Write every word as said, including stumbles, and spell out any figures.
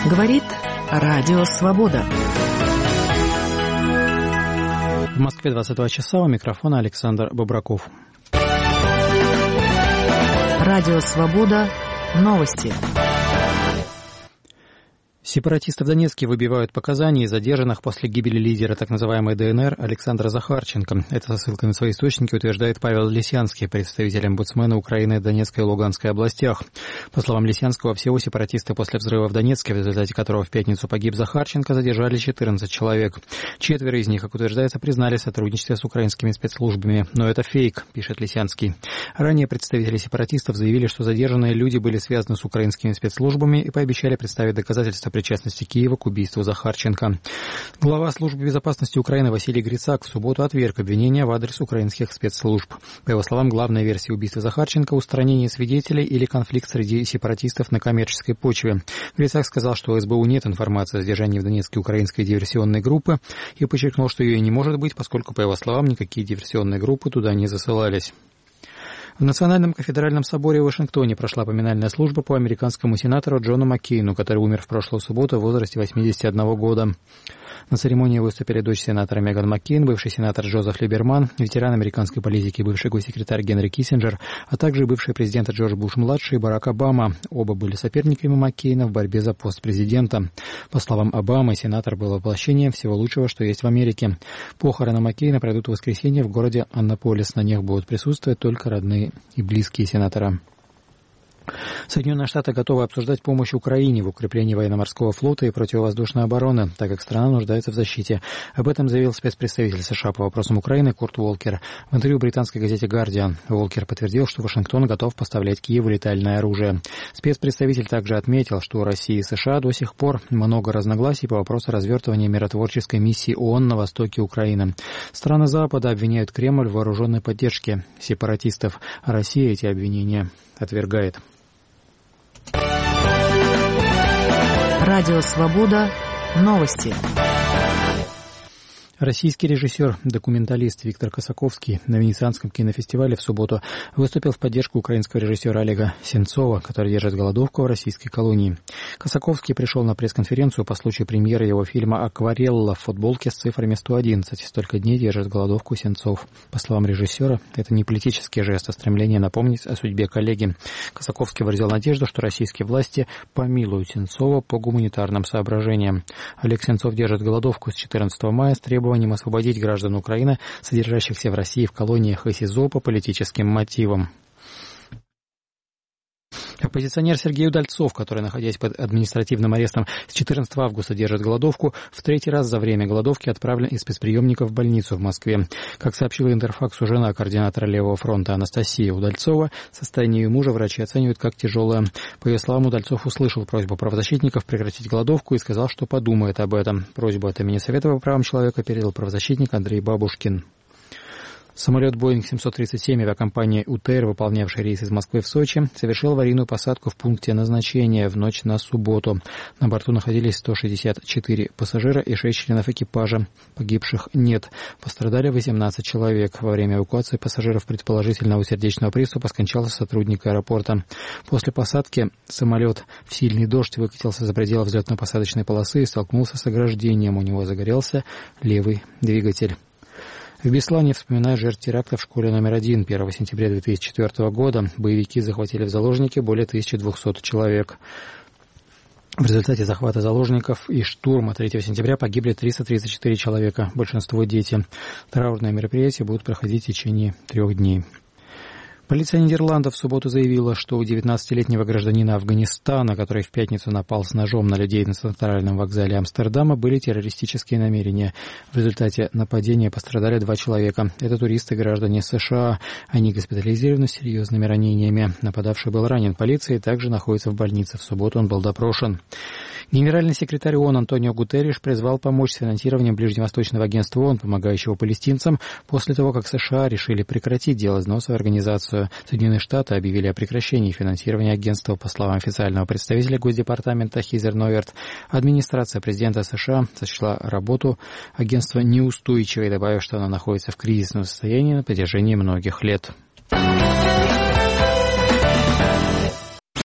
Говорит Радио Свобода. В Москве двадцать два часа, у микрофона Александр Бобраков. Радио Свобода. Новости. Сепаратисты в Донецке выбивают показания из задержанных после гибели лидера так называемой ДНР Александра Захарченко. Это со ссылкой на свои источники утверждает Павел Лисянский, представитель омбудсмена Украины в Донецкой и Луганской областях. По словам Лисянского, всего сепаратисты после взрыва в Донецке, в результате которого в пятницу погиб Захарченко, задержали четырнадцать человек. Четверо из них, как утверждается, признали сотрудничество с украинскими спецслужбами. Но это фейк, пишет Лисянский. Ранее представители сепаратистов заявили, что задержанные люди были связаны с украинскими спецслужбами и пообещали представить доказательства причастности Киева к убийству Захарченко. Глава службы безопасности Украины Василий Грицак в субботу отверг обвинения в адрес украинских спецслужб. По его словам, главная версия убийства Захарченко – устранение свидетелей или конфликт среди сепаратистов на коммерческой почве. Грицак сказал, что у СБУ нет информации о задержании в Донецке украинской диверсионной группы и подчеркнул, что ее и не может быть, поскольку, по его словам, никакие диверсионные группы туда не засылались. В Национальном кафедральном соборе в Вашингтоне прошла поминальная служба по американскому сенатору Джону Маккейну, который умер в прошлую субботу в возрасте восьмидесяти одного года. На церемонии выступили дочь сенатора Меган Маккейн, бывший сенатор Джозеф Либерман, ветеран американской политики, бывший госсекретарь Генри Киссинджер, а также бывший президент Джордж Буш-младший и Барак Обама. Оба были соперниками Маккейна в борьбе за пост президента. По словам Обамы, сенатор был воплощением всего лучшего, что есть в Америке. Похороны Маккейна пройдут в воскресенье в городе Аннаполис. На них будут присутствовать только родные и близкие сенатора. Соединенные Штаты готовы обсуждать помощь Украине в укреплении военно-морского флота и противовоздушной обороны, так как страна нуждается в защите. Об этом заявил спецпредставитель США по вопросам Украины Курт Уолкер. В интервью британской газете «Гардиан» Уолкер подтвердил, что Вашингтон готов поставлять Киеву летальное оружие. Спецпредставитель также отметил, что у России и США до сих пор много разногласий по вопросу развертывания миротворческой миссии ООН на востоке Украины. Страны Запада обвиняют Кремль в вооруженной поддержке сепаратистов, а Россия эти обвинения отвергает. Радио Свобода. Новости. Российский режиссер-документалист Виктор Косаковский на Венецианском кинофестивале в субботу выступил в поддержку украинского режиссера Олега Сенцова, который держит голодовку в российской колонии. Косаковский пришел на пресс-конференцию по случаю премьеры его фильма «Акварелла» в футболке с цифрами сто одиннадцать. Столько дней держит голодовку Сенцов. По словам режиссера, это не политический жест, а стремление напомнить о судьбе коллеги. Косаковский выразил надежду, что российские власти помилуют Сенцова по гуманитарным соображениям. Олег Сенцов держит голодовку с четырнадцатого мая с требованием освободить граждан Украины, содержащихся в России в колониях и СИЗО по политическим мотивам. Оппозиционер Сергей Удальцов, который, находясь под административным арестом с четырнадцатого августа, держит голодовку, в третий раз за время голодовки отправлен из спецприемника в больницу в Москве. Как сообщила Интерфаксу жена координатора Левого фронта Анастасия Удальцова, состояние ее мужа врачи оценивают как тяжелое. По ее словам, Удальцов услышал просьбу правозащитников прекратить голодовку и сказал, что подумает об этом. Просьбу от имени Совета по правам человека передал правозащитник Андрей Бабушкин. Самолет Боинг семьсот тридцать семь авиакомпании УТР, выполнявший рейс из Москвы в Сочи, совершил аварийную посадку в пункте назначения в ночь на субботу. На борту находились сто шестьдесят четыре пассажира и шесть членов экипажа. Погибших нет. Пострадали восемнадцать человек. Во время эвакуации пассажиров предположительного сердечного приступа скончался сотрудник аэропорта. После посадки самолет в сильный дождь выкатился за пределы взлетно-посадочной полосы и столкнулся с ограждением. У него загорелся левый двигатель. В Беслане вспоминают жертв теракта в школе номер один. первого сентября две тысячи четвёртого года боевики захватили в заложники более тысячи двухсот человек. В результате захвата заложников и штурма третьего сентября погибли триста тридцать четыре человека, большинство дети. Траурные мероприятия будут проходить в течение трех дней. Полиция Нидерландов в субботу заявила, что у девятнадцатилетнего гражданина Афганистана, который в пятницу напал с ножом на людей на центральном вокзале Амстердама, были террористические намерения. В результате нападения пострадали два человека. Это туристы, граждане США. Они госпитализированы с серьезными ранениями. Нападавший был ранен полицией и также находится в больнице. В субботу он был допрошен. Генеральный секретарь ООН Антонио Гутерриш призвал помочь с финансированием Ближневосточного агентства ООН, помогающего палестинцам, после того, как США решили прекратить делать взносы в организацию. Соединенные Штаты объявили о прекращении финансирования агентства. По словам официального представителя Госдепартамента Хизер Новерт, администрация президента США сочла работу агентства неустойчивой, добавив, что она находится в кризисном состоянии на протяжении многих лет.